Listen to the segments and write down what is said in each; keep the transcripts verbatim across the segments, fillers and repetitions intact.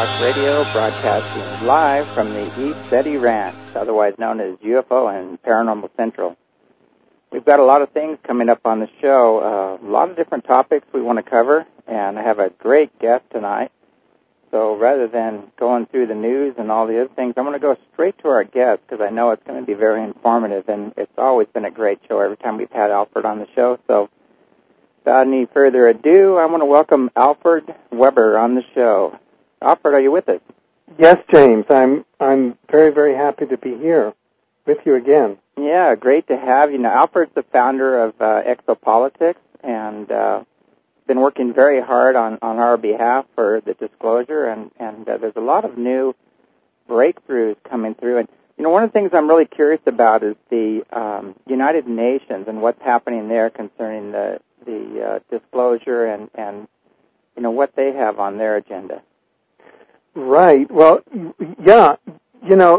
Talk Radio, broadcasting live from the East City Ranch, otherwise known as U F O and Paranormal Central. We've got a lot of things coming up on the show, uh, a lot of different topics we want to cover, and I have a great guest tonight. So rather than going through the news and all the other things, I'm going to go straight to our guest because I know it's going to be very informative, and it's always been a great show every time we've had Alfred on the show. So without any further ado, I want to welcome Alfred Weber on the show. Alfred, are you with us? Yes, James. I'm I'm very, very happy to be here with you again. Yeah, great to have you. Now, Alfred's the founder of uh, Exopolitics and uh, been working very hard on, on our behalf for the disclosure, and, and uh, there's a lot of new breakthroughs coming through. And, you know, one of the things I'm really curious about is the um, United Nations and what's happening there concerning the, the uh, disclosure and, and, you know, what they have on their agenda. Right. Well, yeah, you know,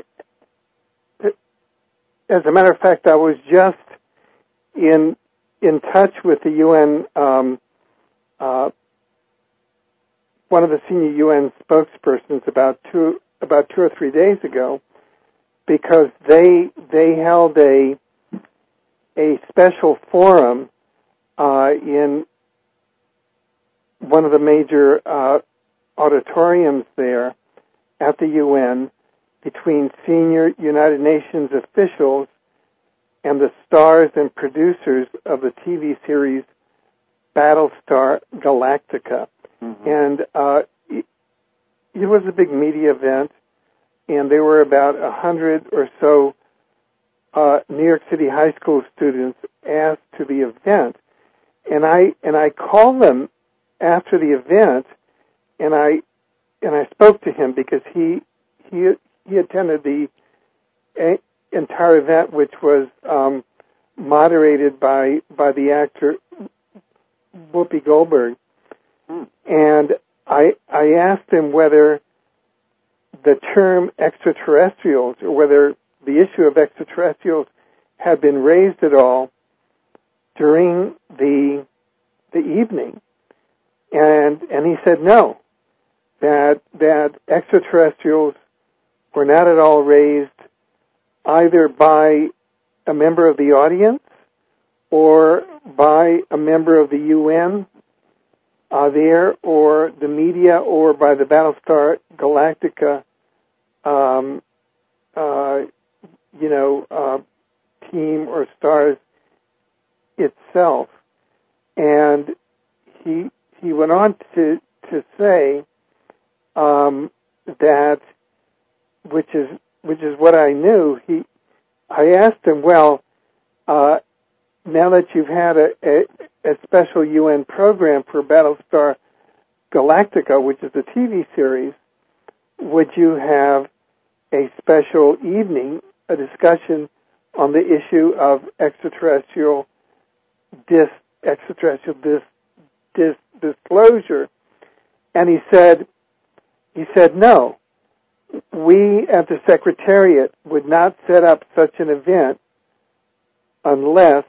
as a matter of fact, I was just in in touch with the U N, um, uh, one of the senior U N spokespersons about two about two or three days ago, because they they held a a special forum uh, in one of the major uh, auditoriums there at the U N between senior United Nations officials and the stars and producers of the T V series Battlestar Galactica. Mm-hmm. And uh, it, it was a big media event, and there were about a hundred or so uh, New York City high school students asked to the event. And I and I called them after the event, and I and I spoke to him because he he he attended the a, entire event, which was um, moderated by by the actor Whoopi Goldberg, mm. and I I asked him whether the term extraterrestrials, or whether the issue of extraterrestrials had been raised at all during the the evening, and and he said no. That that extraterrestrials were not at all raised either by a member of the audience or by a member of the U N uh, there, or the media, or by the Battlestar Galactica, um, uh, you know, uh, team or stars itself. And he he went on to to say. Um, that, which is which is what I knew. He, I asked him, well, uh, now that you've had a, a, a special U N program for Battlestar Galactica, which is a T V series, would you have a special evening, a discussion on the issue of extraterrestrial dis extraterrestrial dis, dis disclosure? And he said. He said, no, we at the Secretariat would not set up such an event unless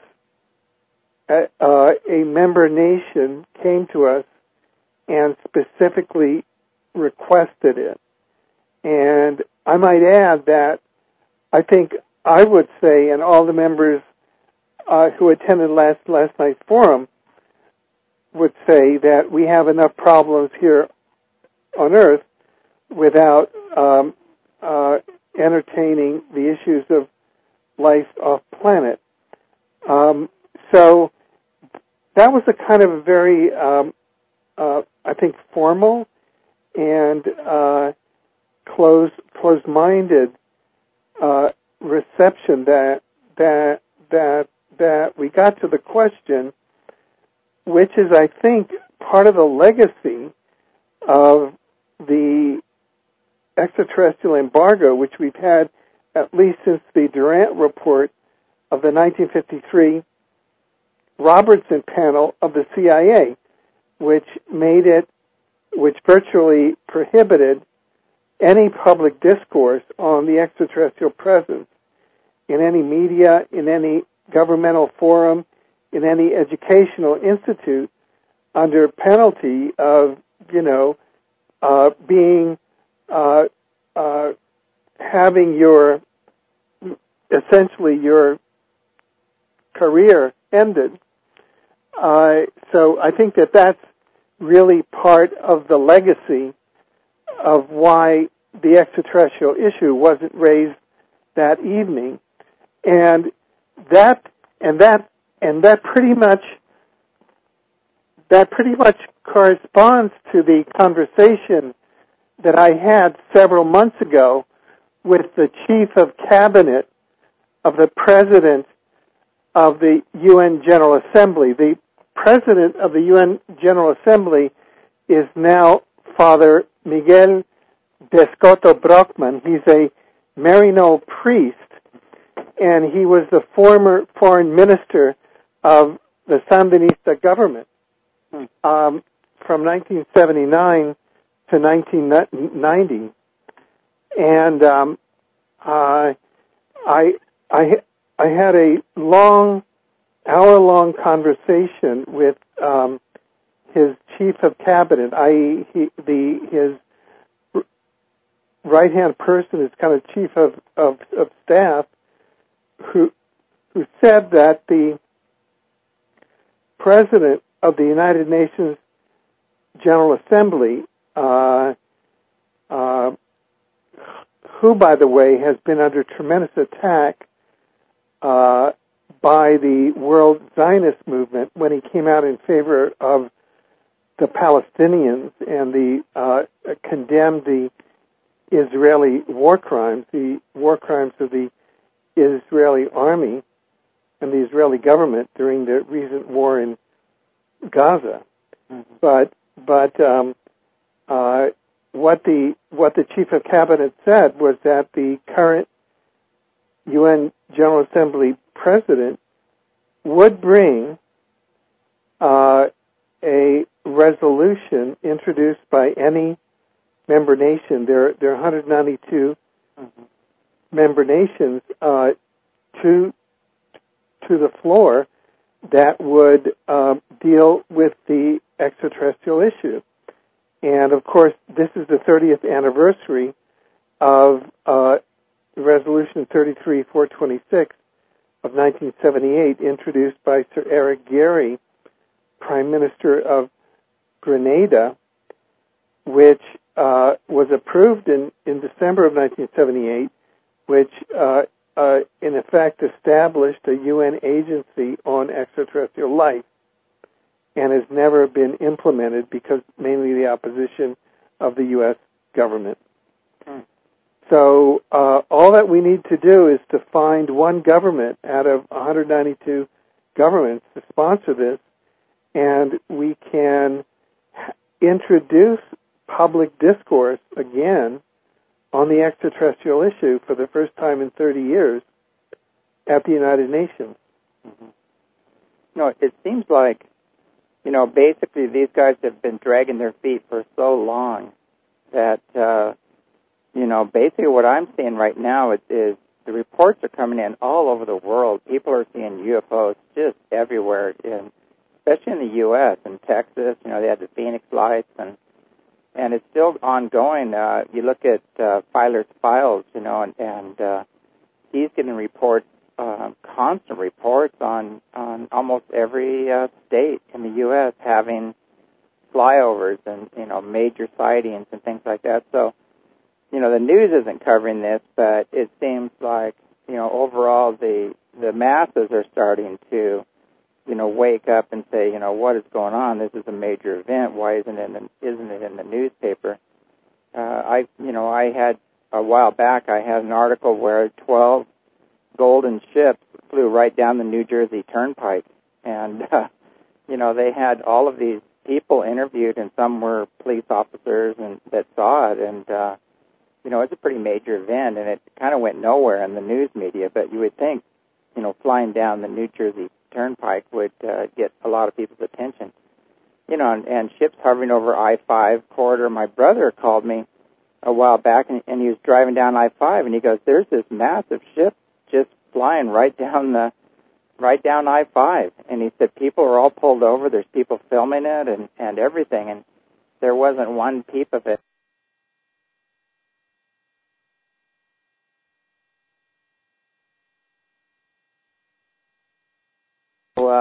a, uh, a member nation came to us and specifically requested it. And I might add that I think I would say, and all the members uh, who attended last, last night's forum would say, that we have enough problems here on Earth without um, uh, entertaining the issues of life off planet. Um, so that was a kind of a very, um, uh, I think, formal and uh, close, close-minded uh, reception that that that that we got to the question, which is, I think, part of the legacy of the extraterrestrial embargo, which we've had at least since the Durant Report of the nineteen fifty-three Robertson panel of the C I A, which made it, which virtually prohibited any public discourse on the extraterrestrial presence in any media, in any governmental forum, in any educational institute, under penalty of, you know, uh, being uh, uh, having your essentially your career ended. Uh, so I think that that's really part of the legacy of why the extraterrestrial issue wasn't raised that evening, and that and that and that pretty much that pretty much corresponds to the conversation that I had several months ago with the chief of cabinet of the president of the U N General Assembly. The president of the U N General Assembly is now Father Miguel Descoto Brockman. He's a Maryknoll priest, and he was the former foreign minister of the Sandinista government um, from nineteen seventy-nine to nineteen ninety. And um, uh, I, I, I had a long, hour-long conversation with um, his chief of cabinet, that is, he, the his right-hand person is kind of chief of, of, of staff, who who said that the president of the United Nations General Assembly, uh, uh, who, by the way, has been under tremendous attack uh, by the World Zionist movement when he came out in favor of the Palestinians and the uh, condemned the Israeli war crimes, the war crimes of the Israeli army and the Israeli government during the recent war in Gaza. Mm-hmm. But but um, uh, what the what the chief of cabinet said was that the current U N General Assembly president would bring uh, a resolution introduced by any member nation. There, there are one hundred ninety-two mm-hmm. member nations uh, to to the floor that would uh, deal with the extraterrestrial issue. And of course, this is the thirtieth anniversary of uh, Resolution thirty-three four twenty-six of nineteen seventy-eight, introduced by Sir Eric Gairy, Prime Minister of Grenada, which uh, was approved in, in December of nineteen seventy-eight, which uh, uh, in effect established a U N agency on extraterrestrial life, and has never been implemented because mainly the opposition of the U S government. Hmm. So uh, all that we need to do is to find one government out of one hundred ninety-two governments to sponsor this, and we can introduce public discourse again on the extraterrestrial issue for the first time in thirty years at the United Nations. Mm-hmm. No, it seems like, you know, basically these guys have been dragging their feet for so long that, uh, you know, basically what I'm seeing right now is, is the reports are coming in all over the world. People are seeing U F Os just everywhere, in, especially in the U S and Texas. You know, they had the Phoenix Lights, and and it's still ongoing. Uh, you look at uh, Filer's Files, you know, and, and uh, he's getting reports, uh, constant reports on, on almost every uh, state in the U S having flyovers and, you know, major sightings and things like that. So, you know, the news isn't covering this, but it seems like, you know, overall the the masses are starting to, you know, wake up and say, you know, what is going on? This is a major event. Why isn't it in the, isn't it in the newspaper? Uh, I, you know, I had a while back. I had an article where twelve golden ships flew right down the New Jersey Turnpike, and uh, you know, they had all of these people interviewed, and some were police officers and that saw it, and uh, you know, it's a pretty major event, and it kind of went nowhere in the news media. But you would think, you know, flying down the New Jersey Turnpike would uh, get a lot of people's attention. You know, and, and ships hovering over I five corridor. My brother called me a while back, and, and he was driving down I five, and he goes, "There's this massive ship just flying right down the right down I five." And he said people are all pulled over. There's people filming it and, and everything, and there wasn't one peep of it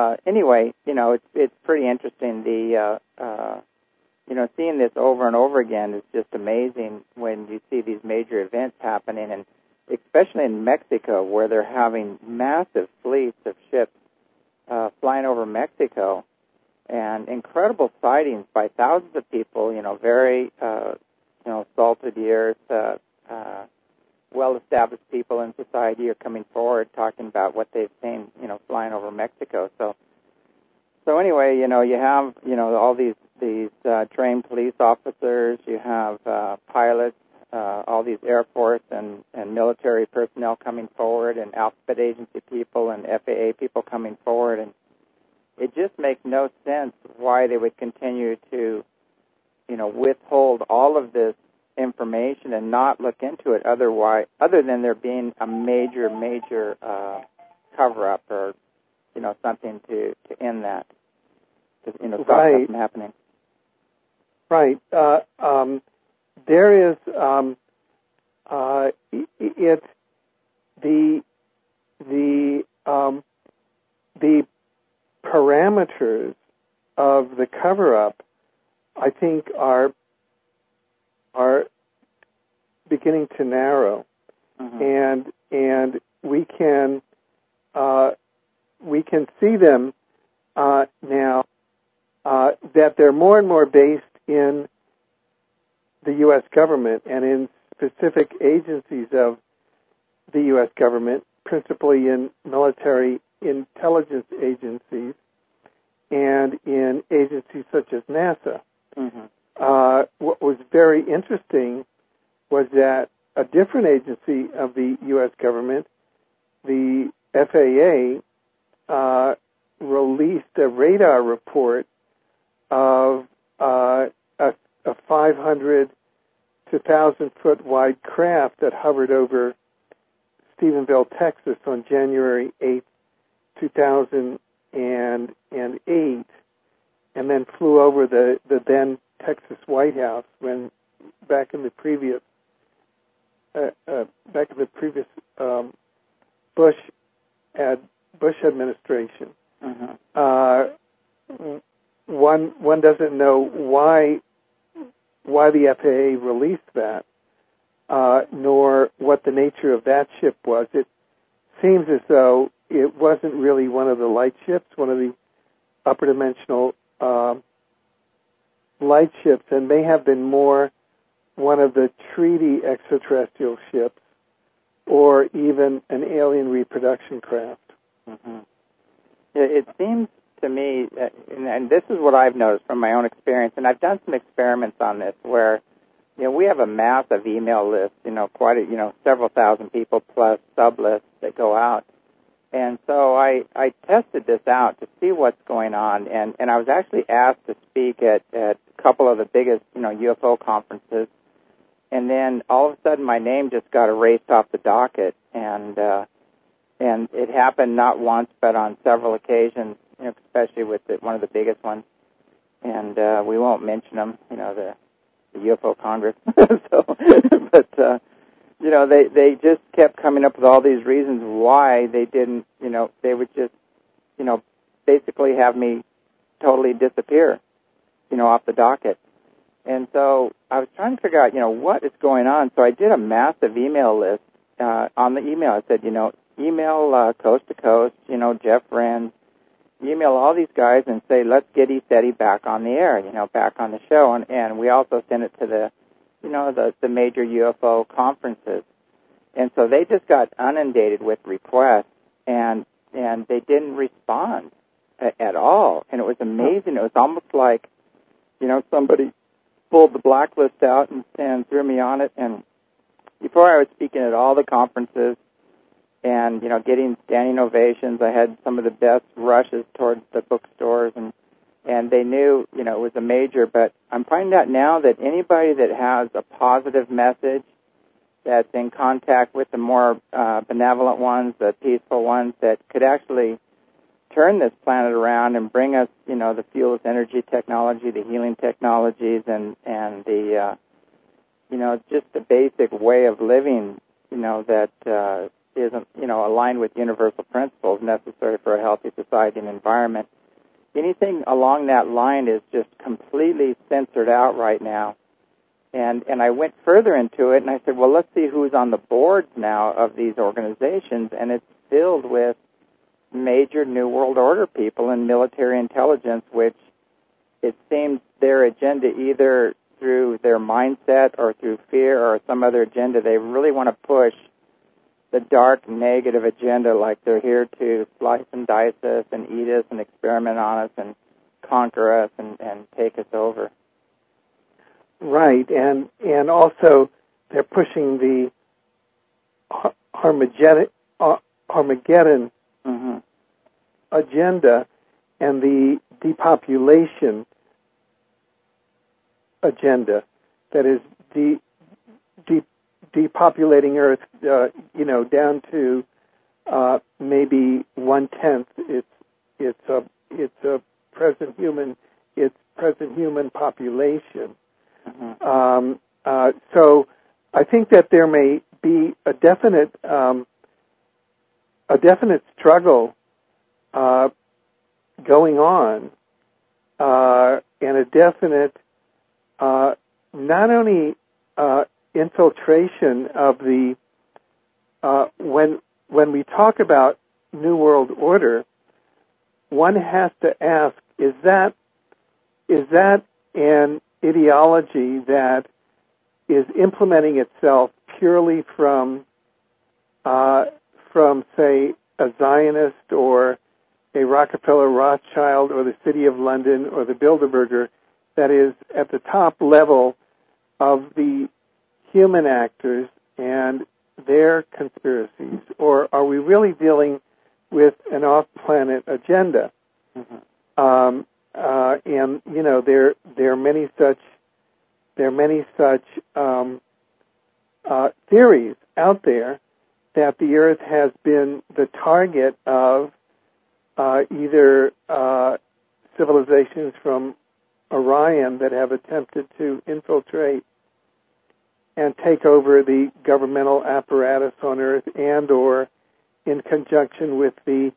uh, anyway, you know, it's it's pretty interesting. The uh, uh, you know, seeing this over and over again is just amazing when you see these major events happening, and especially in Mexico, where they're having massive fleets of ships uh, flying over Mexico, and incredible sightings by thousands of people. You know, very uh, you know salted years, uh, uh, well-established people in society are coming forward talking about what they've seen. You know, flying over Mexico. So, so anyway, you know, you have you know all these these uh, trained police officers. You have uh, pilots. Uh, all these Air Force and, and military personnel coming forward, and alphabet agency people and F A A people coming forward, and it just makes no sense why they would continue to, you know, withhold all of this information and not look into it otherwise, other than there being a major, major uh, cover-up or, you know, something to, to end that, to, you know, stop right. that from happening. Right. Uh, um, There is um, uh, it the the um, the parameters of the cover-up, I think, are are beginning to narrow, mm-hmm. and and we can uh, we can see them uh, now uh, that they're more and more based in the U S government and in specific agencies of the U S government, principally in military intelligence agencies and in agencies such as NASA. Mm-hmm. Uh, what was very interesting was that a different agency of the U S government, the F A A, uh, released a radar report of uh, a a five hundred to one thousand foot wide craft that hovered over Stephenville, Texas on January eighth, two thousand eight, and then flew over the, the then Texas White House when back in the previous uh, uh, back in the previous um, Bush ad, Bush administration. Mm-hmm. Uh, one one doesn't know why why the F A A released that, uh, nor what the nature of that ship was. It seems as though it wasn't really one of the light ships, one of the upper dimensional uh, light ships, and may have been more one of the treaty extraterrestrial ships, or even an alien reproduction craft. Mm-hmm. It, it seems to me, that, and this is what I've noticed from my own experience, and I've done some experiments on this where, you know, we have a massive email list, you know, quite a, you know, several thousand people plus sub-lists that go out. And so I, I tested this out to see what's going on, and, and I was actually asked to speak at, at a couple of the biggest, you know, U F O conferences, and then all of a sudden my name just got erased off the docket, and uh, and it happened not once but on several occasions, you know, especially with the, one of the biggest ones, and uh, we won't mention them, you know, the, the U F O Congress. so, but uh, you know, they they just kept coming up with all these reasons why they didn't, you know, they would just, you know, basically have me totally disappear, you know, off the docket. And so I was trying to figure out, you know, what is going on. So I did a massive email list. Uh, on the email, I said, you know, email uh, Coast to Coast, you know, Jeff Renz, email all these guys and say, let's get ECETI back on the air, you know, back on the show. And, and we also sent it to the, you know, the, the major U F O conferences. And so they just got inundated with requests, and and they didn't respond a, at all. And it was amazing. It was almost like, you know, somebody pulled the blacklist out and, and threw me on it. And before I was speaking at all the conferences and, you know, getting standing ovations, I had some of the best rushes towards the bookstores, and and they knew, you know, it was a major. But I'm finding out now that anybody that has a positive message, that's in contact with the more uh, benevolent ones, the peaceful ones, that could actually turn this planet around and bring us, you know, the fuels, energy technology, the healing technologies, and and the, uh, you know, just the basic way of living, you know, that uh, isn't, you know, aligned with universal principles necessary for a healthy society and environment. Anything along that line is just completely censored out right now. And and I went further into it, and I said, well, let's see who's on the boards now of these organizations, and it's filled with major New World Order people and military intelligence, which it seems their agenda, either through their mindset or through fear or some other agenda, they really want to push the dark, negative agenda, like they're here to slice and dice us and eat us and experiment on us and conquer us and, and take us over. Right, and and also they're pushing the Armageddon, Armageddon mm-hmm. agenda and the depopulation agenda, that is de, de, depopulating Earth, uh, you know, down to uh, maybe one tenth its its a its a present human its present human population. Mm-hmm. Um, uh, so I think that there may be a definite um, a definite struggle uh, going on, uh, and a definite uh, not only uh, infiltration of the uh, when when we talk about New World Order, one has to ask: is that is that an ideology that is implementing itself purely from, uh, from say, a Zionist or a Rockefeller Rothschild or the City of London or the Bilderberger, that is at the top level of the human actors and their conspiracies? Or are we really dealing with an off-planet agenda? Mm-hmm. Um, Uh, and you know there there are many such there are many such um, uh, theories out there that the Earth has been the target of uh, either uh, civilizations from Orion that have attempted to infiltrate and take over the governmental apparatus on Earth, and or in conjunction with the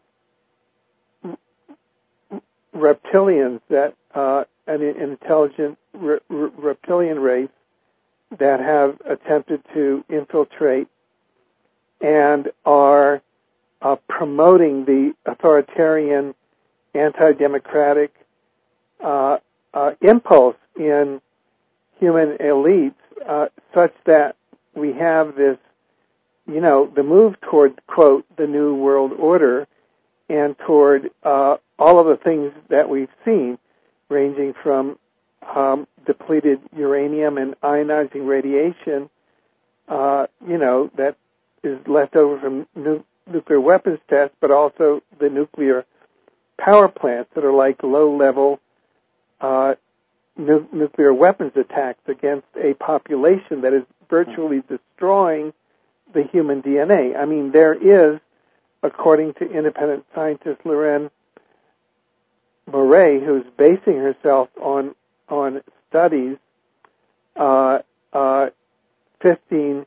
reptilians, that uh, an, an intelligent re- re- reptilian race that have attempted to infiltrate and are uh, promoting the authoritarian, anti-democratic uh, uh, impulse in human elites, uh, such that we have this, you know, the move toward, quote, the New World Order, and toward uh, all of the things that we've seen, ranging from um, depleted uranium and ionizing radiation, uh, you know, that is left over from nu- nuclear weapons tests, but also the nuclear power plants that are like low-level uh, nu- nuclear weapons attacks against a population that is virtually destroying the human D N A. I mean, there is, according to independent scientist Lorraine Murray, who's basing herself on on studies uh, uh, fifteen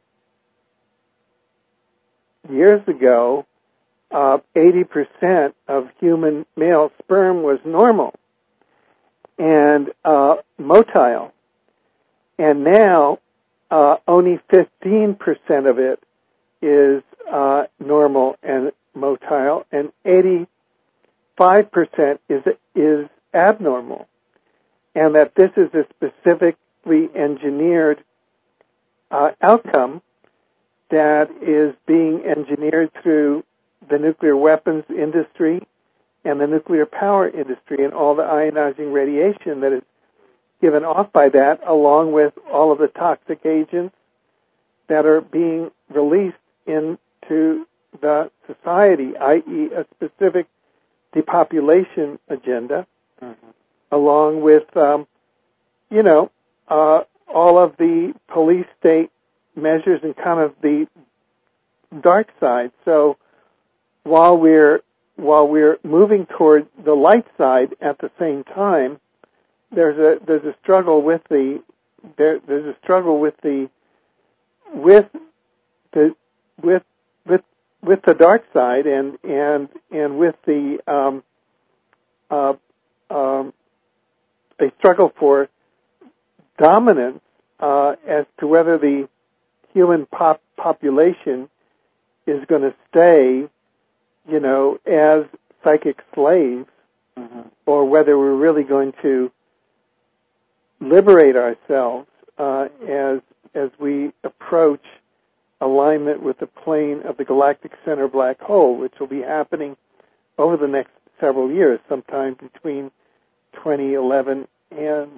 years ago, uh, eighty percent of human male sperm was normal and uh, motile, and now uh, only fifteen percent of it is uh, normal and motile, and eighty-five percent is is abnormal, and that this is a specifically engineered uh, outcome that is being engineered through the nuclear weapons industry and the nuclear power industry and all the ionizing radiation that is given off by that, along with all of the toxic agents that are being released into the society, that is a specific depopulation agenda, mm-hmm. along with, um, you know, uh, all of the police state measures and kind of the dark side. So while we're while we're moving toward the light side at the same time, there's a there's a struggle with the there, there's a struggle with the with the with with the dark side and and and with the um, uh, um, a struggle for dominance uh, as to whether the human pop- population is going to stay, you know, as psychic slaves, mm-hmm. or whether we're really going to liberate ourselves uh, as as we approach alignment with the plane of the galactic center black hole, which will be happening over the next several years, sometime between twenty eleven and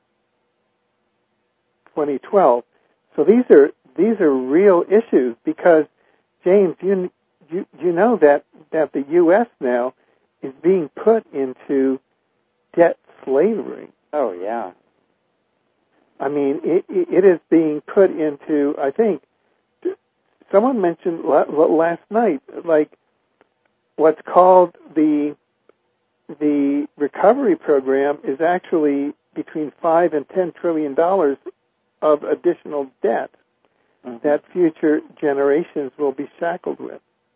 twenty twelve. So these are these are real issues because, James, you you, you know that, that the U S now is being put into debt slavery. Oh, yeah. I mean, it, it is being put into, I think, someone mentioned last night, like what's called the the recovery program is actually between five and ten trillion dollars of additional debt mm-hmm. that future generations will be shackled with.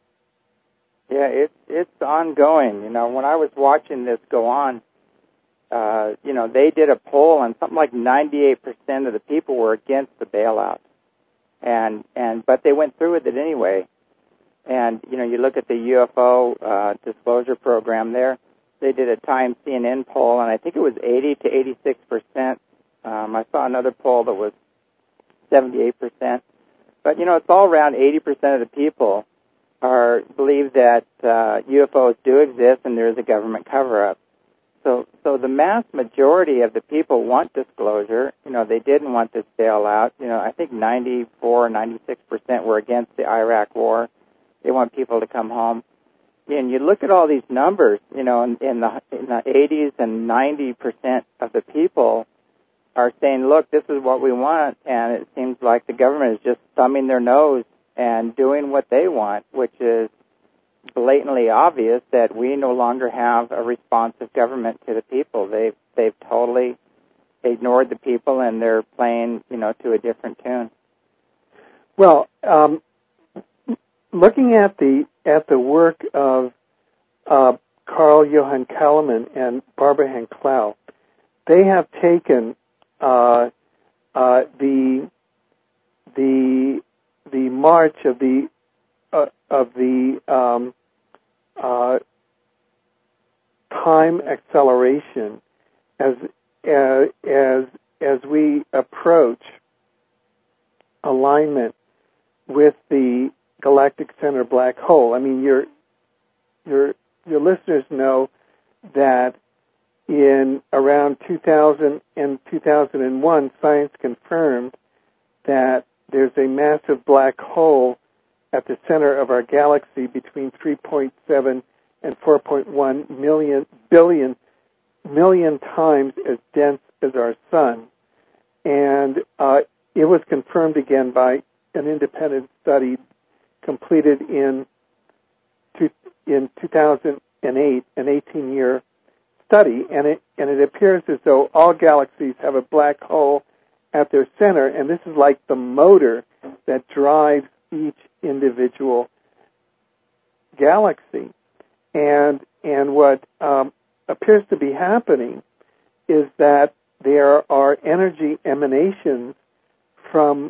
Yeah, it's it's ongoing. You know, when I was watching this go on, uh, you know, they did a poll and something like ninety-eight percent of the people were against the bailout. And and but they went through with it anyway. And you know, you look at the U F O uh, disclosure program there. They did a Time C N N poll, and I think it was eighty to eighty-six percent. Um, I saw another poll that was seventy-eight percent. But you know, it's all around eighty percent of the people are believe that uh, U F Os do exist, and there is a government cover-up. So, so the mass majority of the people want disclosure. You know, they didn't want this bailout. You know, I think ninety-four, ninety-six percent were against the Iraq war. They want people to come home. And you look at all these numbers, you know, in, in the in the eighties and ninety percent of the people are saying, look, this is what we want. And it seems like the government is just thumbing their nose and doing what they want, which is blatantly obvious that we no longer have a responsive government to the people. They've they've totally ignored the people, and they're playing, you know, to a different tune. Well, um, looking at the at the work of uh, Carl Johan Kalaman and Barbara Henn-Clough, they have taken uh, uh, the the the march of the uh, of the um, uh, time acceleration as uh, as as we approach alignment with the galactic center black hole. I mean, your your your listeners know that in around two thousand and two thousand one, science confirmed that there's a massive black hole at the center of our galaxy between three point seven and four point one million billion million times as dense as our sun. And uh, it was confirmed again by an independent study completed in two, in two thousand eight, an eighteen-year study, and it and it appears as though all galaxies have a black hole at their center, and this is like the motor that drives each individual galaxy. And and what um, appears to be happening is that there are energy emanations from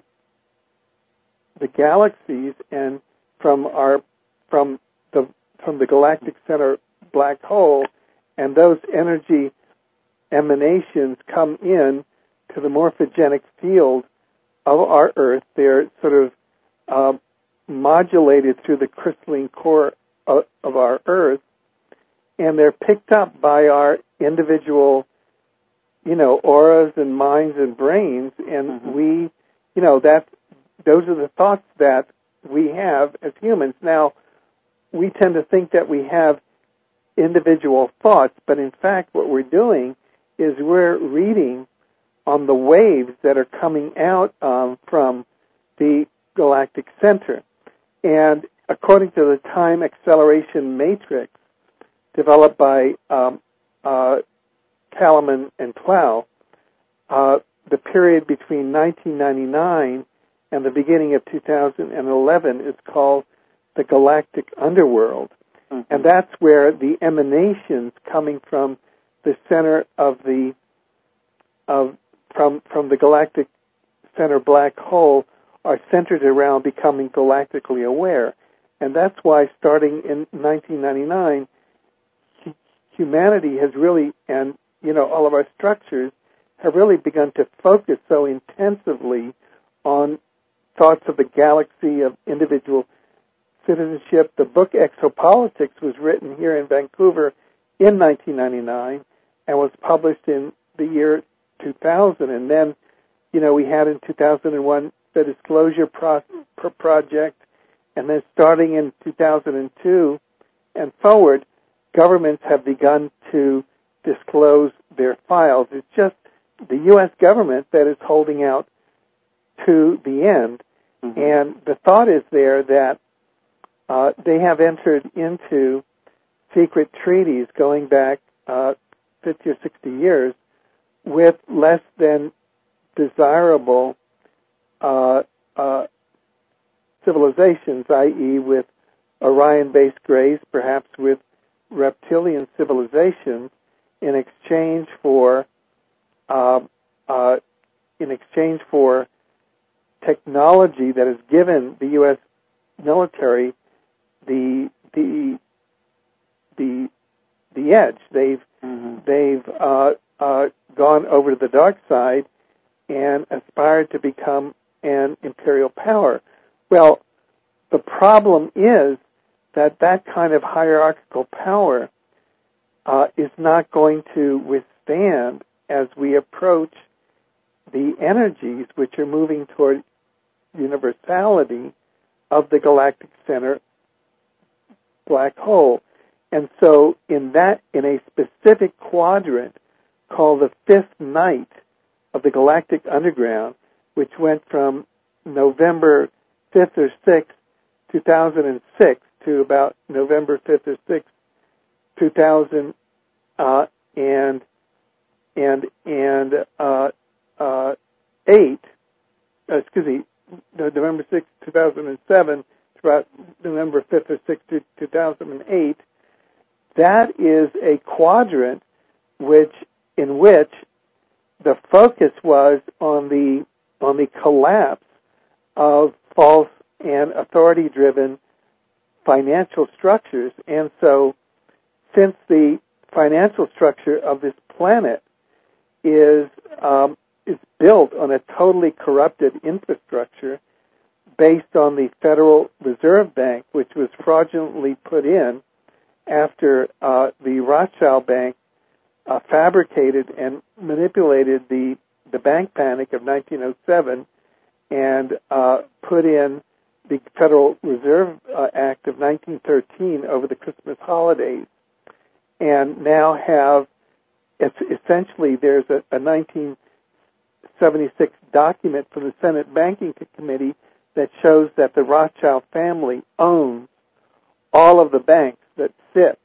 the galaxies and from our from the from the galactic center black hole, and those energy emanations come in to the morphogenic field of our Earth. They're sort of uh, modulated through the crystalline core of, of our Earth, and they're picked up by our individual, you know, auras and minds and brains, and mm-hmm. we, you know, that those are the thoughts that we have as humans. Now, we tend to think that we have individual thoughts, but in fact what we're doing is we're reading on the waves that are coming out um, from the galactic center. And according to the time acceleration matrix developed by um, uh, Kalaman and Clough, uh, the period between nineteen ninety-nine and the beginning of two thousand eleven is called the galactic underworld. Mm-hmm. And that's where the emanations coming from the center of the of from from the galactic center black hole are centered around becoming galactically aware. And that's why starting in nineteen ninety-nine, humanity has really, and you know, all of our structures have really begun to focus so intensively on thoughts of the galaxy, of individual citizenship. The book Exopolitics was written here in Vancouver in nineteen ninety-nine and was published in the year two thousand. And then, you know, we had in two thousand one the Disclosure Pro- Project, and then starting in two thousand two and forward, governments have begun to disclose their files. It's just the U S government that is holding out to the end. Mm-hmm. And the thought is there that uh, they have entered into secret treaties going back uh, fifty or sixty years with less than desirable uh, uh, civilizations, that is with Orion-based grays, perhaps with reptilian civilizations, in exchange for uh, uh, in exchange for technology that has given the U S military the the the the edge. They've mm-hmm. they've uh, uh, gone over to the dark side and aspired to become an imperial power. Well, the problem is that that kind of hierarchical power uh, is not going to withstand as we approach the energies which are moving toward universality of the galactic center black hole. And so in that, in a specific quadrant called the fifth night of the galactic underground, which went from November fifth or sixth, two thousand six to about November fifth or sixth, two thousand uh, and and and uh, uh, eight. Uh, excuse me, November sixth, two thousand seven, to about November fifth or sixth, two thousand eight. That is a quadrant which in which the focus was on the on the collapse of false and authority-driven financial structures. And so, since the financial structure of this planet is um, is built on a totally corrupted infrastructure based on the Federal Reserve Bank, which was fraudulently put in after uh, the Rothschild Bank uh, fabricated and manipulated the the bank panic of nineteen oh seven and uh, put in the Federal Reserve uh, Act of nineteen thirteen over the Christmas holidays, and now have, it's essentially there's a, a nineteen seventy-six document from the Senate Banking Committee that shows that the Rothschild family owns all of the banks that sit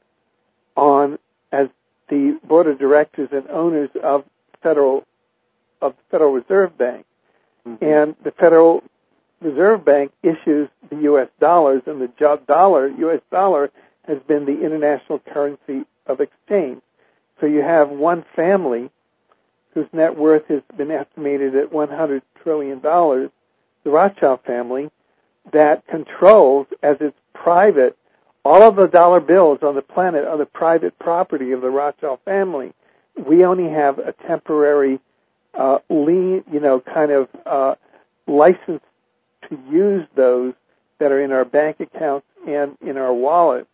on as the board of directors and owners of federal of the Federal Reserve Bank. Mm-hmm. And the Federal Reserve Bank issues the U S dollars, and the dollar, U S dollar, has been the international currency of exchange. So you have one family whose net worth has been estimated at one hundred trillion dollars, the Rothschild family, that controls as its private, all of the dollar bills on the planet are the private property of the Rothschild family. We only have a temporary uh, lien, you know, kind of uh, license to use those that are in our bank accounts and in our wallets.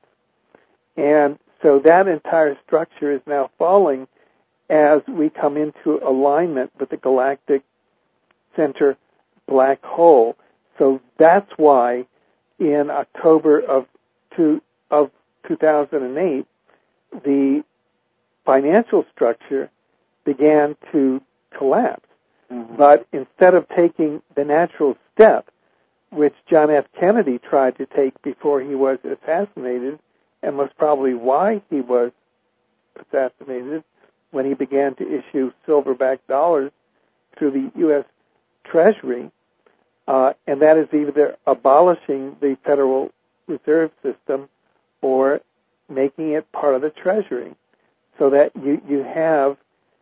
And so that entire structure is now falling as we come into alignment with the galactic center black hole. So that's why in October of two, of two thousand eight, the financial structure began to collapse. Mm-hmm. But instead of taking the natural step, which John F. Kennedy tried to take before he was assassinated, and was probably why he was assassinated, when he began to issue silver-backed dollars through the U S Treasury, uh, and that is either abolishing the Federal reserve system or making it part of the Treasury, so that you, you have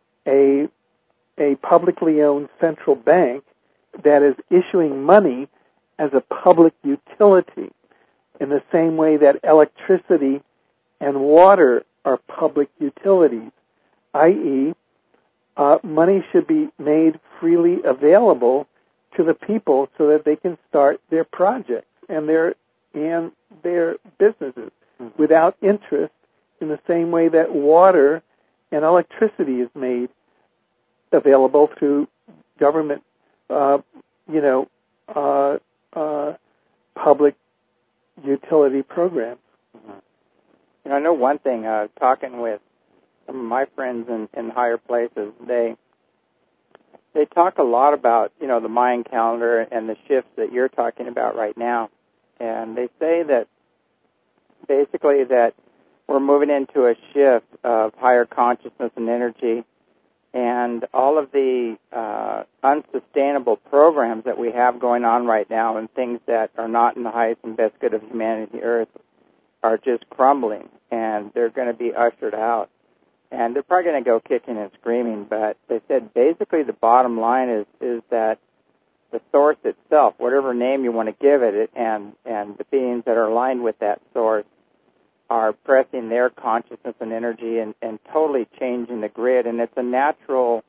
a a publicly owned central bank that is issuing money as a public utility in the same way that electricity and water are public utilities, that is, uh, money should be made freely available to the people so that they can start their projects and their and their businesses mm-hmm. without interest, in the same way that water and electricity is made available through government, uh, you know, uh, uh, public utility programs. Mm-hmm. You know, I know one thing. Uh, talking with some of my friends in, in higher places, they they talk a lot about, you know, the Mayan calendar and the shifts that you're talking about right now, and they say that basically that we're moving into a shift of higher consciousness and energy, and all of the uh, unsustainable programs that we have going on right now and things that are not in the highest and best good of humanity and the earth are just crumbling, and they're going to be ushered out. And they're probably going to go kicking and screaming, but they said basically the bottom line is, is that the source itself, whatever name you want to give it, and, and the beings that are aligned with that source are pressing their consciousness and energy and, and totally changing the grid. And it's a natural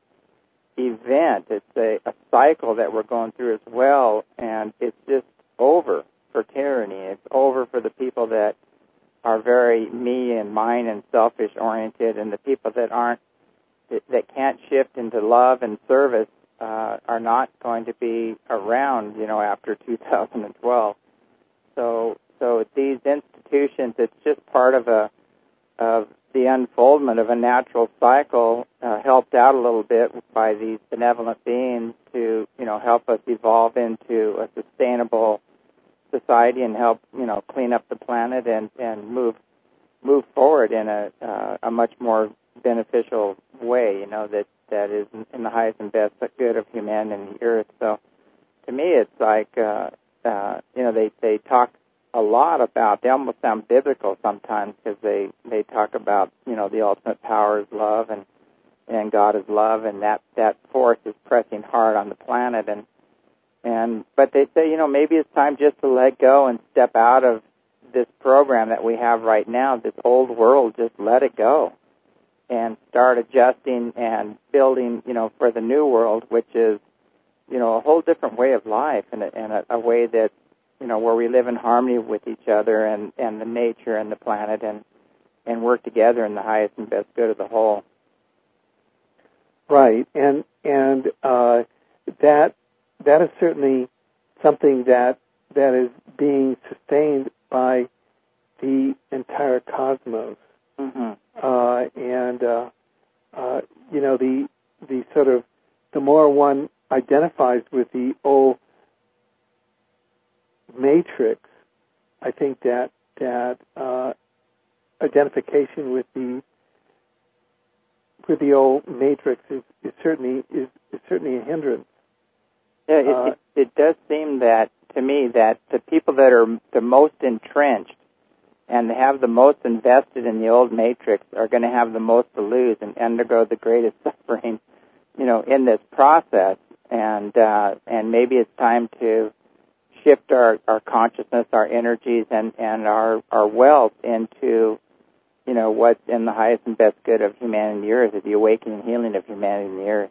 event. It's a, a cycle that we're going through as well, and it's just over for tyranny. It's over for the people that are very me and mine and selfish oriented, and the people that aren't, that, that can't shift into love and service uh, are not going to be around, you know, after two thousand twelve. So, so these institutions, it's just part of a of the unfoldment of a natural cycle, uh, helped out a little bit by these benevolent beings to, you know, help us evolve into a sustainable society and help, you know, clean up the planet and, and move move forward in a uh, a much more beneficial way, you know, that, that is in the highest and best good of humanity and the earth. So to me it's like, uh, uh, you know, they, they talk a lot about, they almost sound biblical sometimes because they, they talk about, you know, the ultimate power is love and, and God is love, and that, that force is pressing hard on the planet. And And but they say, you know, maybe it's time just to let go and step out of this program that we have right now, this old world, just let it go and start adjusting and building, you know, for the new world, which is, you know, a whole different way of life and a, and a, a way that, you know, where we live in harmony with each other and, and the nature and the planet and, and work together in the highest and best good of the whole. Right. And, and, uh, that, That is certainly something that that is being sustained by the entire cosmos, mm-hmm. uh, and uh, uh, you know the the sort of the more one identifies with the old matrix, I think that that uh, identification with the with the old matrix is, is certainly is, is certainly a hindrance. Yeah, it, uh, it, it does seem that, to me, that the people that are the most entrenched and have the most invested in the old matrix are going to have the most to lose and undergo the greatest suffering, you know, in this process. And uh, and maybe it's time to shift our, our consciousness, our energies, and, and our, our wealth into, you know, what's in the highest and best good of humanity and the earth, the awakening and healing of humanity and the earth.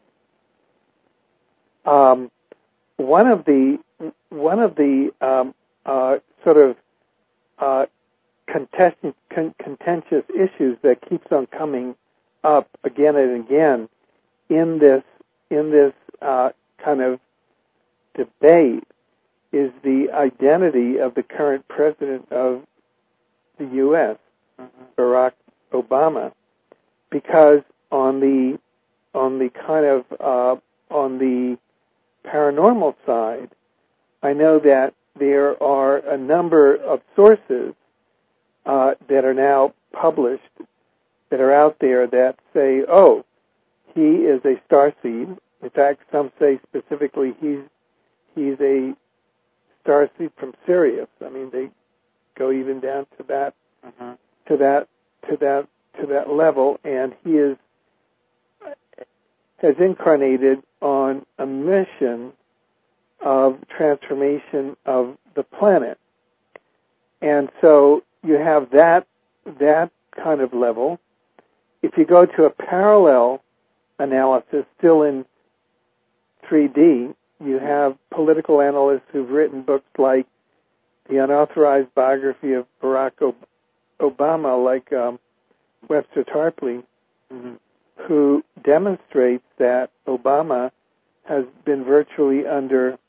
Um. One of the one of the um, uh, sort of uh, contestant, con- contentious issues that keeps on coming up again and again in this in this uh, kind of debate is the identity of the current president of the U S, mm-hmm. Barack Obama, because on the on the kind of uh, on the paranormal side, I know that there are a number of sources uh, that are now published that are out there that say, oh, he is a starseed. In fact, some say specifically he's he's a starseed from Sirius. I mean, they go even down to that mm-hmm. to that to that to that level, and he is has incarnated on a mission of transformation of the planet. And so you have that that kind of level. If you go to a parallel analysis, still in three D, you have political analysts who've written books like The Unauthorized Biography of Barack Obama, like um, Webster Tarpley, mm-hmm. who demonstrates that Obama has been virtually under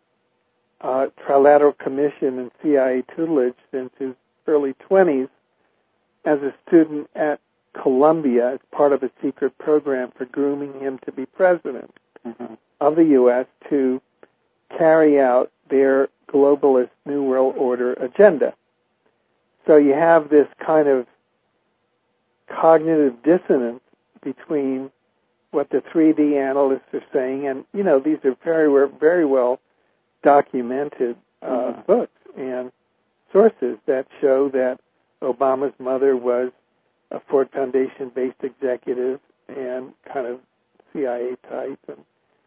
uh, trilateral commission and C I A tutelage since his early twenties as a student at Columbia as part of a secret program for grooming him to be president mm-hmm. of the U S to carry out their globalist New World Order agenda. So you have this kind of cognitive dissonance between what the three D analysts are saying, and, you know, these are very, very well documented uh, mm-hmm. books and sources that show that Obama's mother was a Ford Foundation-based executive and kind of C I A type, and,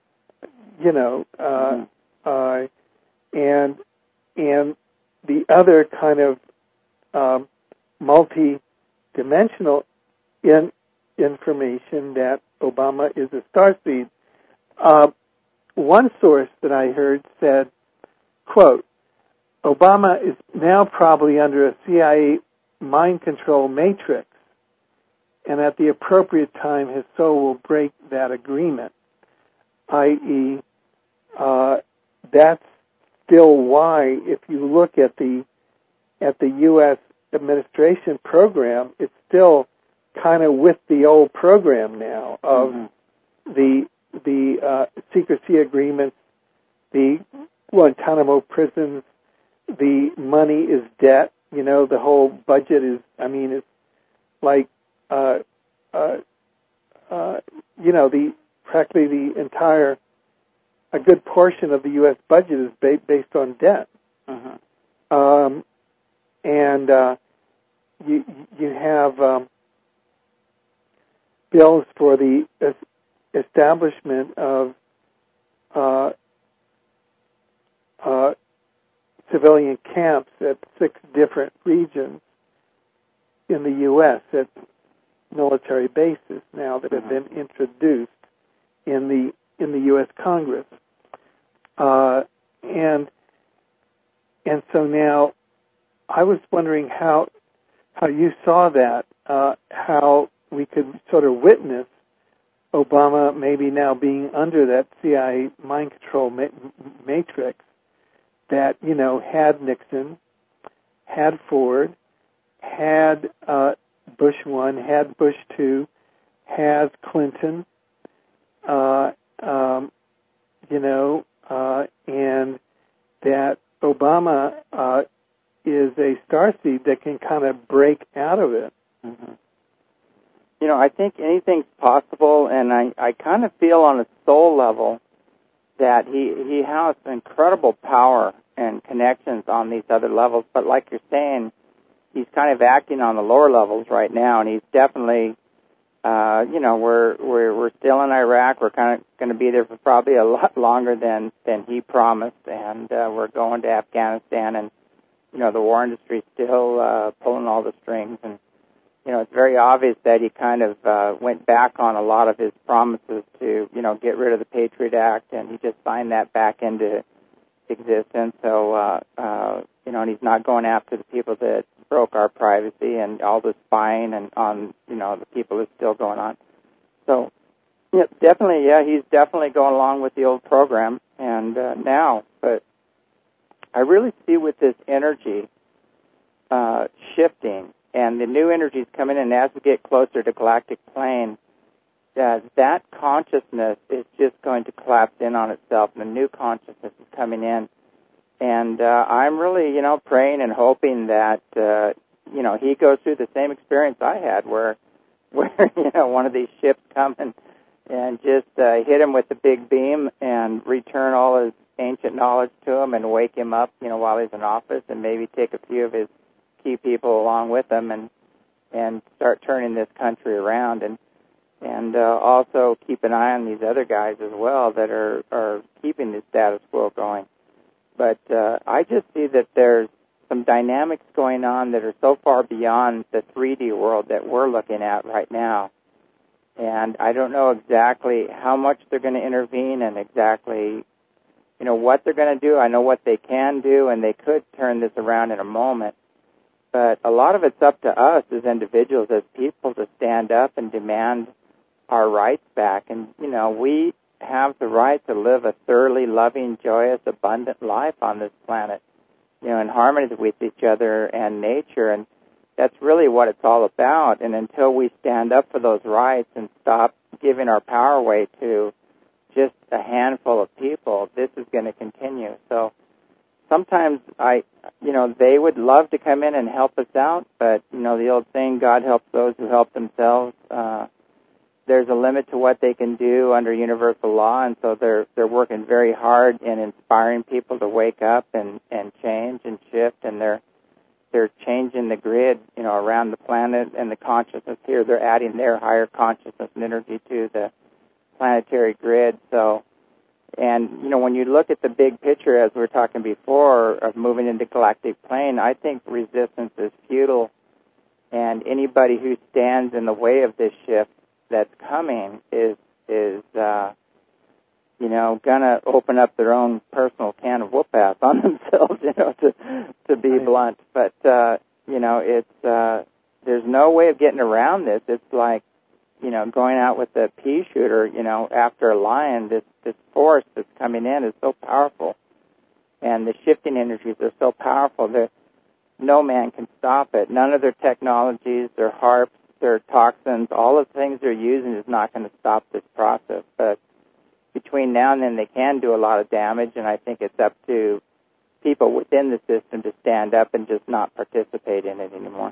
you know, uh, mm-hmm. uh, and and the other kind of um, multi-dimensional in information that Obama is a starseed. Uh, one source that I heard said, quote, Obama is now probably under a C I A mind control matrix, and at the appropriate time his soul will break that agreement, that is, uh, that's still why, if you look at the at the U S administration program, it's still kind of with the old program now of mm-hmm. the the uh, secrecy agreements, the Guantanamo prisons, the money is debt. You know, the whole budget is, I mean, it's like, uh, uh, uh, you know, the practically the entire, a good portion of the U S budget is ba- based on debt. Mm-hmm. Um, and uh, you you have um, bills for the establishment of uh, uh, civilian camps at six different regions in the U S at military bases now that have been introduced in the in the U S Congress, uh, and and so now I was wondering how how you saw that, uh, how we could sort of witness Obama maybe now being under that C I A mind control ma- matrix that, you know, had Nixon, had Ford, had uh, Bush one, had Bush two, has Clinton, uh, um, you know, uh, and that Obama uh, is a starseed that can kind of break out of it. Mm-hmm. You know, I think anything's possible, and I, I kind of feel on a soul level that he, he has incredible power and connections on these other levels, but like you're saying, he's kind of acting on the lower levels right now, and he's definitely, uh, you know, we're, we're, we're still in Iraq. We're kind of going to be there for probably a lot longer than, than he promised, and uh, we're going to Afghanistan, and, you know, the war industry's still uh, pulling all the strings, and, you know, it's very obvious that he kind of uh, went back on a lot of his promises to, you know, get rid of the Patriot Act, and he just signed that back into existence. So, uh, uh, you know, and he's not going after the people that broke our privacy, and all the spying and on, you know, the people is still going on. So, yeah, definitely, yeah, he's definitely going along with the old program, and uh, now, but I really see with this energy uh, shifting, and the new energies coming in as we get closer to galactic plane, that that consciousness is just going to collapse in on itself, and a new consciousness is coming in. And uh, I'm really, you know, praying and hoping that, uh, you know, he goes through the same experience I had where, where you know, one of these ships come and, and just uh, hit him with a big beam and return all his ancient knowledge to him and wake him up, you know, while he's in office, and maybe take a few of his key people along with them and and start turning this country around, and and uh, also keep an eye on these other guys as well that are, are keeping the status quo going. But uh, I just see that there's some dynamics going on that are so far beyond the three D world that we're looking at right now. And I don't know exactly how much they're going to intervene and exactly, you know, what they're going to do. I know what they can do, and they could turn this around in a moment. But a lot of it's up to us as individuals, as people, to stand up and demand our rights back. And, you know, we have the right to live a thoroughly loving, joyous, abundant life on this planet, you know, in harmony with each other and nature. And that's really what it's all about. And until we stand up for those rights and stop giving our power away to just a handful of people, this is going to continue. So sometimes I, you know, they would love to come in and help us out, but, you know, the old saying, God helps those who help themselves. Uh, there's a limit to what they can do under universal law, and so they're they're working very hard in inspiring people to wake up and, and change and shift, and they're they're changing the grid, you know, around the planet and the consciousness here. They're adding their higher consciousness and energy to the planetary grid. So, and, you know, when you look at the big picture, as we were talking before, of moving into galactic plane, I think resistance is futile, and anybody who stands in the way of this shift that's coming is, is uh, you know, going to open up their own personal can of whoop-ass on themselves, you know, to to be right. blunt. But, uh, you know, it's uh, there's no way of getting around this. It's like, you know, going out with a pea shooter, you know, after a lion. This, this force that's coming in is so powerful. And the shifting energies are so powerful that no man can stop it. None of their technologies, their harps, their toxins, all the things they're using is not going to stop this process. But between now and then, they can do a lot of damage, and I think it's up to people within the system to stand up and just not participate in it anymore.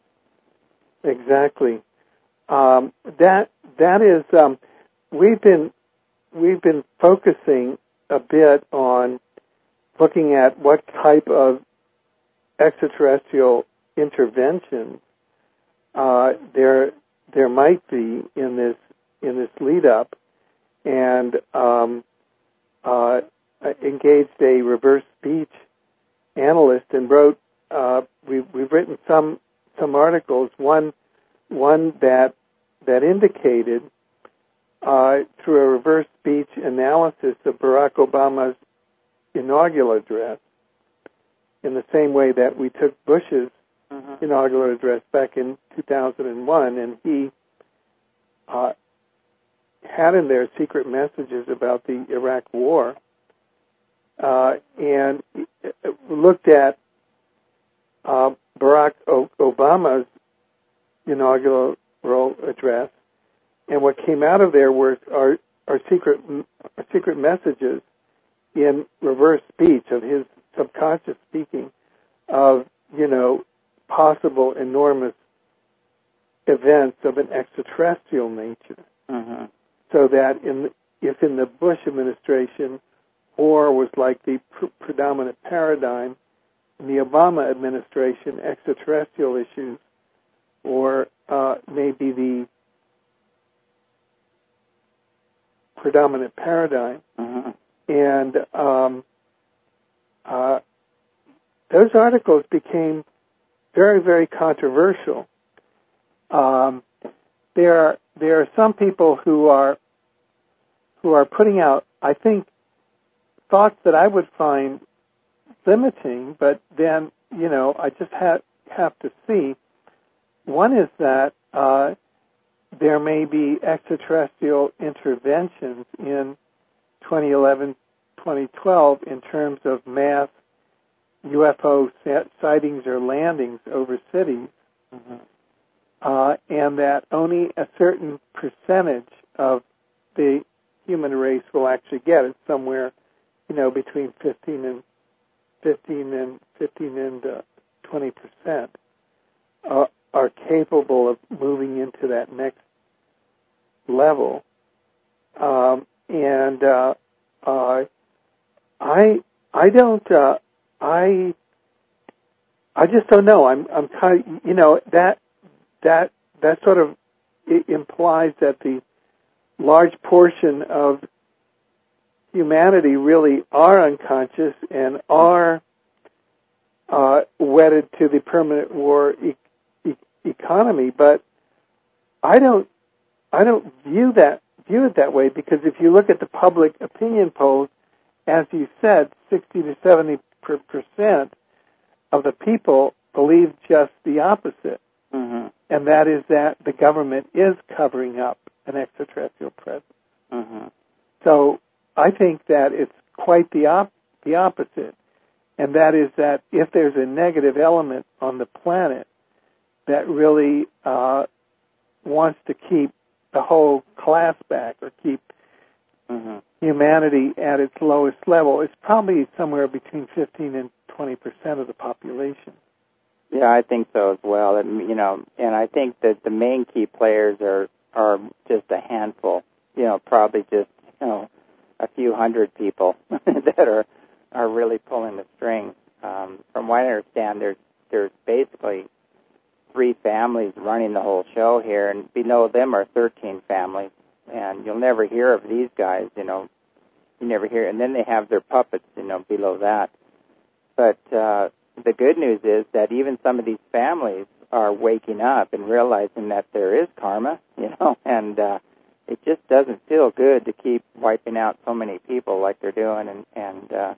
Exactly. Um, that that is um, we've been we've been focusing a bit on looking at what type of extraterrestrial intervention uh, there there might be in this in this lead up, and um, uh, engaged a reverse speech analyst and wrote. Uh, we've we've written some some articles. One one that that indicated uh, through a reverse speech analysis of Barack Obama's inaugural address, in the same way that we took Bush's mm-hmm. inaugural address back in two thousand one, and he uh, had in there secret messages about the Iraq War, uh, and looked at uh, Barack o- Obama's inaugural address, and what came out of there were our, our secret our secret messages in reverse speech of his subconscious speaking of, you know, possible enormous events of an extraterrestrial nature. Mm-hmm. So that in the, if in the Bush administration war was like the pr- predominant paradigm, in the Obama administration extraterrestrial issues or uh, maybe the predominant paradigm. Mm-hmm. And um, uh, those articles became very, very controversial. Um, there are there are some people who are who are putting out, I think, thoughts that I would find limiting, but then, you know, I just have have to see. One is that uh, there may be extraterrestrial interventions in twenty eleven, twenty twelve in terms of mass U F O sightings or landings over cities, mm-hmm. uh, and that only a certain percentage of the human race will actually get it, somewhere, you know, between fifteen and fifteen and fifteen and uh, twenty percent uh, are capable of moving into that next level, um, and uh, uh, I I don't uh, I I just don't know. I'm I'm kind of, you know, that that that sort of implies that the large portion of humanity really are unconscious and are uh, wedded to the permanent war e- e- economy. But I don't I don't view that view it that way, because if you look at the public opinion polls, as you said, sixty to seventy percent of the people believe just the opposite, mm-hmm. and that is that the government is covering up an extraterrestrial presence. Mm-hmm. So I think that it's quite the op- the opposite, and that is that if there's a negative element on the planet that really uh, wants to keep the whole class back or keep mm-hmm. humanity at its lowest level, it's probably somewhere between fifteen and twenty percent of the population. Yeah, I think so as well. And, you know, and I think that the main key players are are just a handful. You know, probably just you know a few hundred people that are are really pulling the strings. Um, from what I understand, there's there's basically three families running the whole show here, and below them are thirteen families. And you'll never hear of these guys. You know, you never hear. And then they have their puppets. You know, below that. But uh, the good news is that even some of these families are waking up and realizing that there is karma, you know, and uh, it just doesn't feel good to keep wiping out so many people like they're doing, and and uh,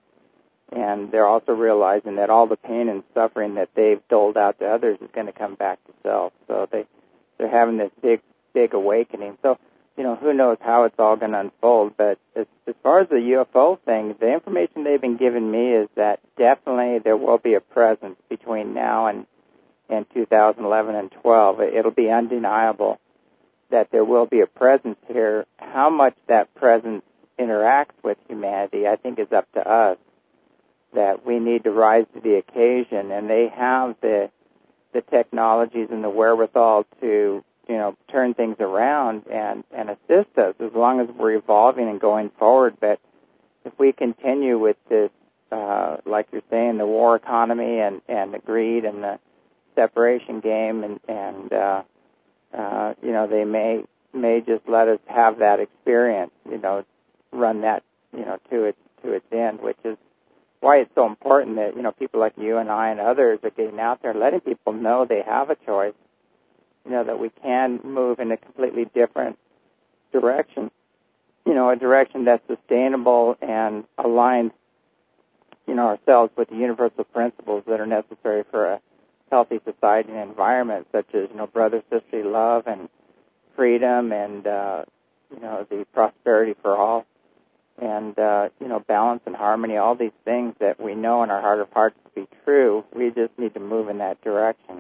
and they're also realizing that all the pain and suffering that they've doled out to others is going to come back to self. So they they're having this big big awakening. So, you know, who knows how it's all going to unfold. But as, as far as the U F O thing, the information they've been giving me is that definitely there will be a presence between now and, and two thousand eleven and twelve. It'll be undeniable that there will be a presence here. How much that presence interacts with humanity, I think, is up to us, that we need to rise to the occasion. And they have the the technologies and the wherewithal to you know, turn things around and, and assist us as long as we're evolving and going forward. But if we continue with this, uh, like you're saying, the war economy and, and the greed and the separation game, and, and uh, uh, you know, they may may just let us have that experience, you know, run that, you know, to its to its end, which is why it's so important that, you know, people like you and I and others are getting out there, letting people know they have a choice. You know, that we can move in a completely different direction, you know, a direction that's sustainable and aligns, you know, ourselves with the universal principles that are necessary for a healthy society and environment, such as, you know, brother, sisterly love and freedom and, uh, you know, the prosperity for all and, uh, you know, balance and harmony, all these things that we know in our heart of hearts to be true. We just need to move in that direction.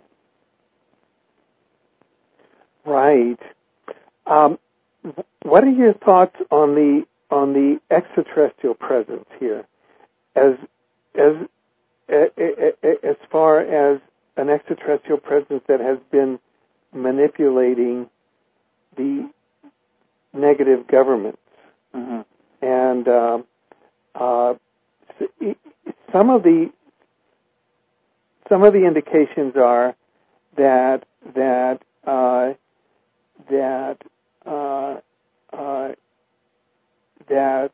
Right. Um, what are your thoughts on the on the extraterrestrial presence here, as as as far as an extraterrestrial presence that has been manipulating the negative governments, mm-hmm. and uh, uh, some of the some of the indications are that that. Uh, that uh, uh, that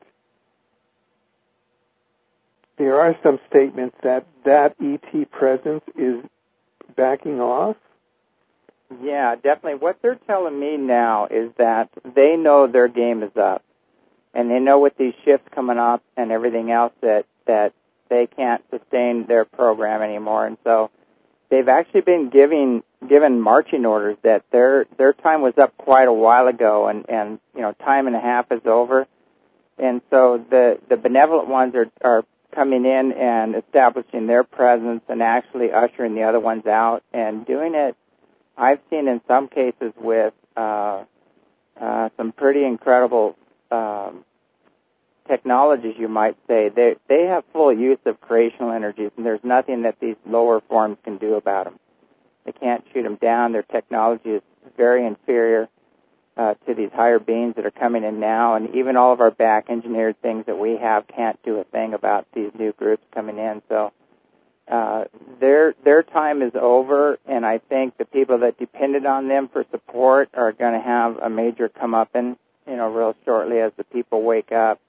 there are some statements that that E T presence is backing off. Yeah, definitely. What they're telling me now is that they know their game is up, and they know with these shifts coming up and everything else that, that they can't sustain their program anymore, and so they've actually been giving given marching orders that their their time was up quite a while ago, and, and you know time and a half is over, and so the the benevolent ones are are coming in and establishing their presence and actually ushering the other ones out and doing it. I've seen in some cases with uh, uh, some pretty incredible um, technologies, you might say. They they have full use of creational energies, and there's nothing that these lower forms can do about them. They can't shoot them down. Their technology is very inferior uh, to these higher beings that are coming in now, and even all of our back-engineered things that we have can't do a thing about these new groups coming in. So uh, their their time is over, and I think the people that depended on them for support are going to have a major comeuppance, you know, real shortly as the people wake up.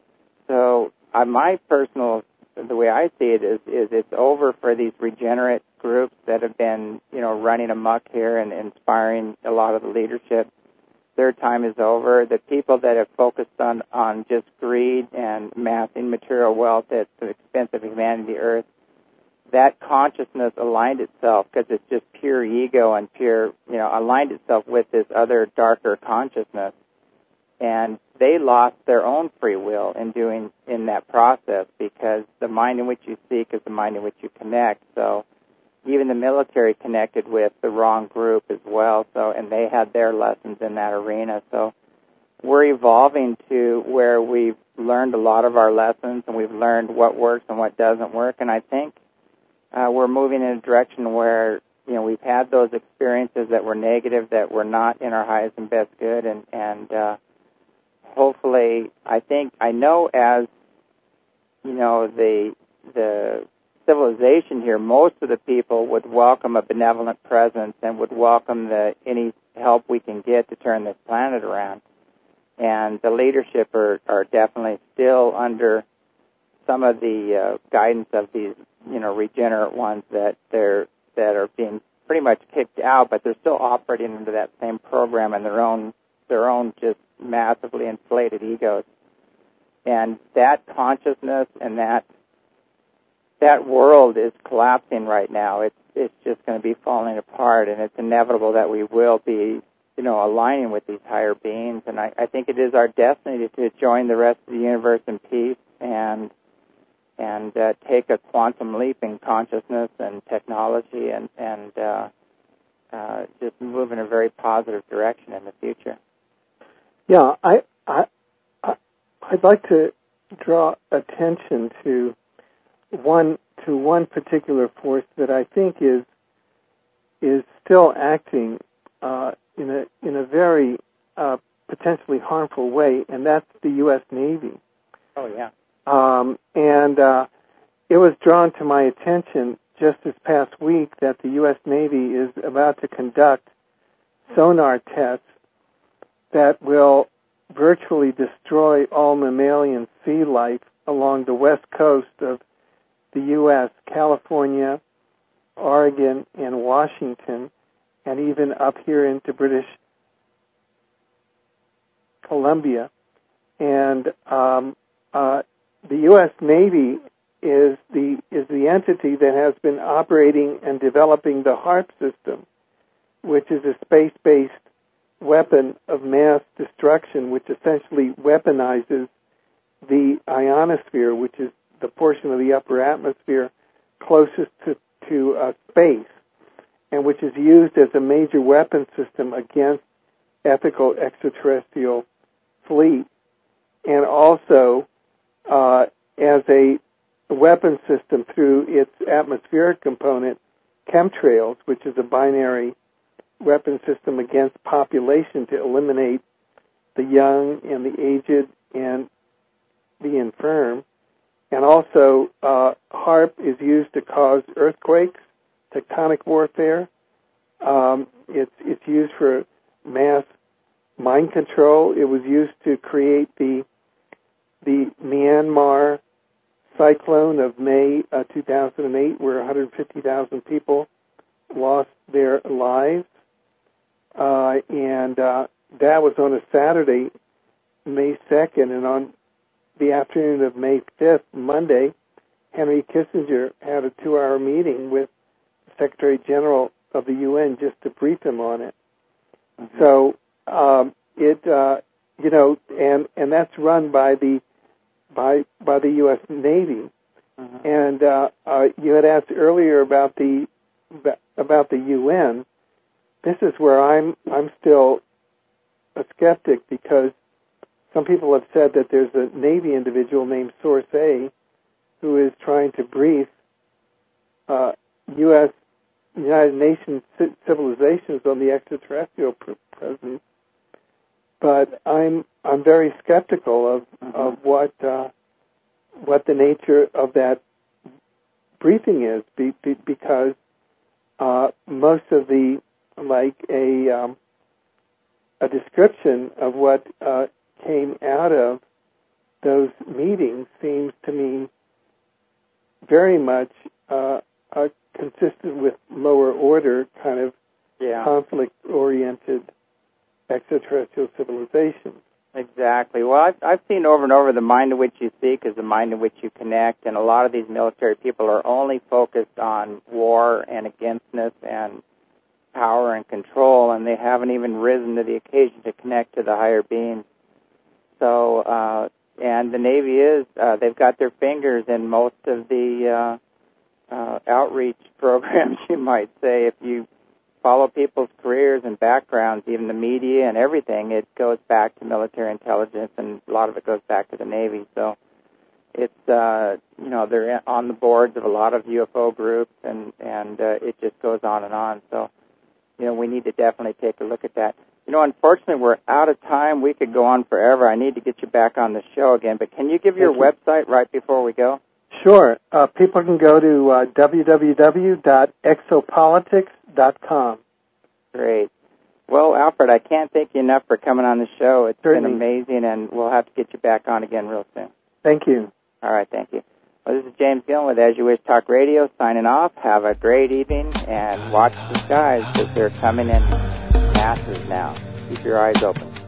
So uh, my personal, the way I see it is, is it's over for these regenerate groups that have been, you know, running amok here and inspiring a lot of the leadership. Their time is over. The people that have focused on, on just greed and amassing material wealth at the expense of humanity, Earth, that consciousness aligned itself because it's just pure ego and pure, you know, aligned itself with this other darker consciousness. And they lost their own free will in doing, in that process, because the mind in which you seek is the mind in which you connect. So even the military connected with the wrong group as well. So, and they had their lessons in that arena. So we're evolving to where we've learned a lot of our lessons and we've learned what works and what doesn't work. And I think uh, we're moving in a direction where, you know, we've had those experiences that were negative, that were not in our highest and best good, and, and uh, hopefully, I think, I know as, you know, the the civilization here, most of the people would welcome a benevolent presence and would welcome the any help we can get to turn this planet around. And the leadership are, are definitely still under some of the uh, guidance of these, you know, regenerate ones that they're that are being pretty much kicked out, but they're still operating under that same program and their own their own just massively inflated egos. And that consciousness and that that world is collapsing right now. It's it's just going to be falling apart, and it's inevitable that we will be, you know, aligning with these higher beings. And I, I think it is our destiny to, to join the rest of the universe in peace and and uh, take a quantum leap in consciousness and technology, and and uh, uh, just move in a very positive direction in the future. Yeah, I I I'd like to draw attention to one to one particular force that I think is is still acting uh, in a in a very uh, potentially harmful way, and that's the U S Navy. Oh yeah. Um, and uh, it was drawn to my attention just this past week that the U S Navy is about to conduct sonar tests that will virtually destroy all mammalian sea life along the west coast of the U S, California, Oregon, and Washington, and even up here into British Columbia. And um, uh, the U S Navy is the is the entity that has been operating and developing the HARP system, which is a space-based weapon of mass destruction, which essentially weaponizes the ionosphere, which is the portion of the upper atmosphere closest to, to uh, space, and which is used as a major weapon system against ethical extraterrestrial fleet, and also uh, as a weapon system through its atmospheric component, chemtrails, which is a binary weapon system against population to eliminate the young and the aged and the infirm. And also, uh, HARP is used to cause earthquakes, tectonic warfare. Um, it's it's used for mass mind control. It was used to create the the Myanmar cyclone of May uh, two thousand eight, where one hundred fifty thousand people lost their lives. Uh, and uh, that was on a Saturday, May second, and on the afternoon of May fifth, Monday, Henry Kissinger had a two-hour meeting with the Secretary General of the U N just to brief him on it. Mm-hmm. So um, it, uh, you know, and and that's run by the by by the U S Navy. Mm-hmm. And uh, uh, you had asked earlier about the about the U N. This is where I'm I'm still a skeptic, because some people have said that there's a Navy individual named Source A who is trying to brief uh, U S United Nations civilizations on the extraterrestrial presence. But I'm I'm very skeptical of mm-hmm. of what uh, what the nature of that briefing is, be, be, because uh, most of the, like a um, a description of what uh, came out of those meetings seems to me very much uh, uh, consistent with lower order kind of yeah. conflict-oriented extraterrestrial civilizations. Exactly. Well, I've, I've seen over and over the mind in which you seek is the mind in which you connect, and a lot of these military people are only focused on war and againstness and power and control, and they haven't even risen to the occasion to connect to the higher beings. So, uh, and the Navy is, uh, they've got their fingers in most of the uh, uh, outreach programs, you might say. If you follow people's careers and backgrounds, even the media and everything, it goes back to military intelligence, and a lot of it goes back to the Navy. So it's, uh, you know, they're on the boards of a lot of U F O groups, and, and uh, it just goes on and on. So, you know, we need to definitely take a look at that. You know, unfortunately, we're out of time. We could go on forever. I need to get you back on the show again, but can you give your Thank you. website right before we go? Sure. Uh, people can go to uh, w w w dot exopolitics dot com. Great. Well, Alfred, I can't thank you enough for coming on the show. It's Certainly. been amazing, and we'll have to get you back on again real soon. Thank you. All right, thank you. Well, this is James Gillen with As You Wish Talk Radio signing off. Have a great evening, and watch the skies because they're coming in masses now. Keep your eyes open.